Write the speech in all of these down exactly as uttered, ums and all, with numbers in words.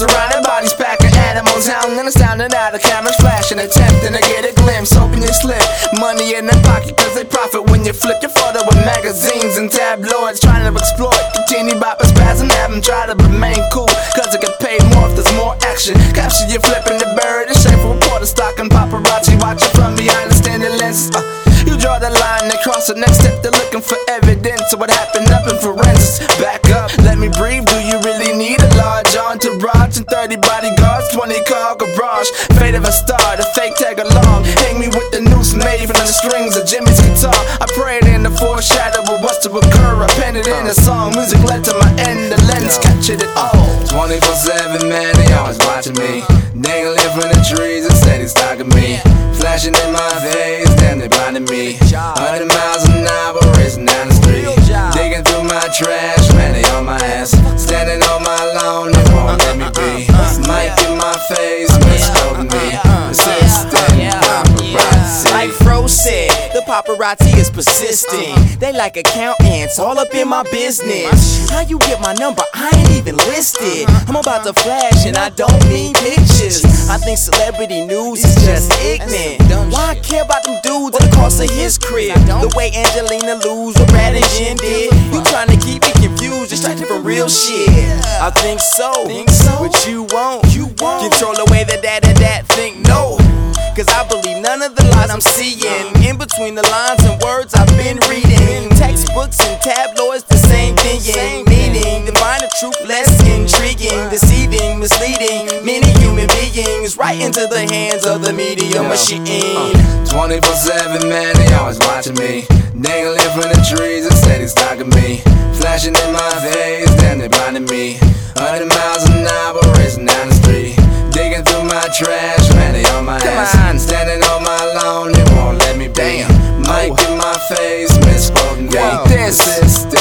surrounded by these pack of animals, hounding and sounding out of cameras flashing, attempting to get a glimpse, hoping you slip money in their pocket, cause they profit when you flip your photo with magazines and tabloids, trying to exploit the teeny boppers, spaz and have them try to remain cool, cause it get paid more if there's more action. Capture you flipping the bird, and shape for reporter stock and paparazzi watching from behind the standing lenses. uh, You draw the line and cross the next step, they're looking for evidence of what happened up in forensics. Back up, let me breathe, do you really need a large entourage and thirty bodyguards, twenty car garage? Fate of a star, the fake tag along, hang me with the noose made from the strings of Jimmy's guitar. I prayed in the foreshadow of what's to occur, I penned it in a song, music led to my end, the lens captured it all. Twenty-four seven, man, they always watching me, dangling from the trees and steady stalking me, flashing in my face, damn they blinding me. Hundred miles an hour racing down the street, digging through my trash, man they on my ass, standing on my lawn, they won't let me be. Mic in my face, misquoting me, persistent paparazzi. Like Fro said, the paparazzi is persistent. They like accountants, all up in my business. How you get my number? I ain't even listed. I'm about to flash and I don't mean pictures. I think celebrity news is just ignorant. Why I care about them dudes at the cost of his crib? The way Angelina Lose or Brad and Jen did. You trying to keep me confused, distracted from real shit. I think so, but you won't. Control the way that that and that think no. Cause I believe none of the lies I'm seeing. In between the lines and words I've been reading. Textbooks and tabloids, the same thing. Meaning, to find the truth less intriguing, deceiving, misleading many human beings right into the hands of the media machine. Twenty-four seven, man, they always watching me, dangling from the trees and steady stalking me, flashing in my face, damn they blinding me. Hundred miles an hour racing down the street, digging through my trash, man they on my ass, standing on my lawn, they won't let me be. Mic in my face, misquoting me, persistent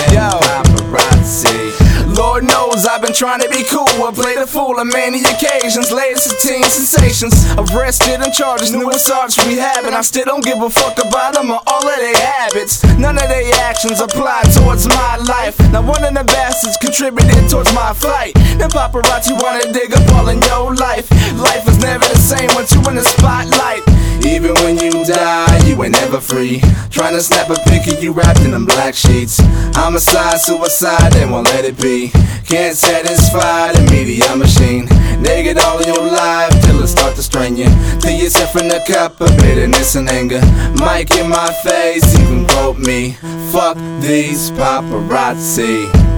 paparazzi. Lord knows I've been trying to be cool, I played a fool on many occasions, latest teen sensations, arrested and charges, new assaults rehab, and I still don't give a fuck about them or all of their habits. None of their actions apply towards my life, not one of the bastards contributed towards my flight. The paparazzi wanna dig up all in your life, life is never the same once you in the spotlight. Even when you die, you ain't never free, trying to snap a pic of you wrapped in them black sheets. Homicide, suicide, they won't let it be. Can't satisfy the media machine. They get all of your life till it start to strain you, till you sip from the cup of bitterness and anger. Mic in my face, you can quote me. Fuck these paparazzi.